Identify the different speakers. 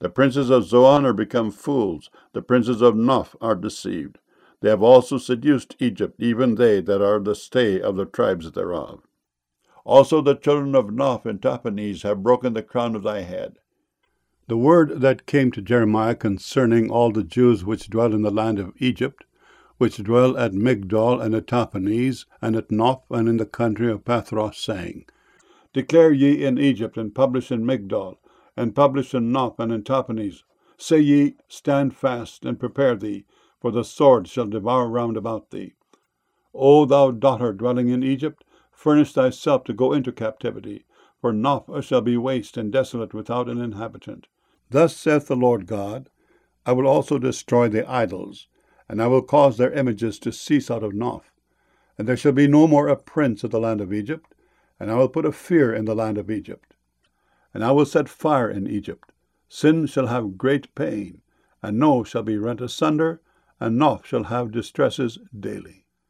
Speaker 1: The princes of Zoan are become fools, the princes of Noph are deceived. They have also seduced Egypt, even they that are the stay of the tribes thereof. Also the children of Noph and Tahpanhes have broken the crown of thy head. The word that came to Jeremiah concerning all the Jews which dwell in the land of Egypt, which dwell at Migdol and at Tahpanhes, and at Noph, and in the country of Pathros, saying, Declare ye in Egypt, and publish in Migdol, and publish in Noph and in Tahpanhes. Say ye, Stand fast, and prepare thee, for the sword shall devour round about thee. O thou daughter dwelling in Egypt, furnish thyself to go into captivity, for Noph shall be waste and desolate without an inhabitant. Thus saith the Lord God, I will also destroy the idols, and I will cause their images to cease out of Noph. And there shall be no more a prince of the land of Egypt, and I will put a fear in the land of Egypt. And I will set fire in Egypt. Sin shall have great pain, and No shall be rent asunder, and Noph shall have distresses daily.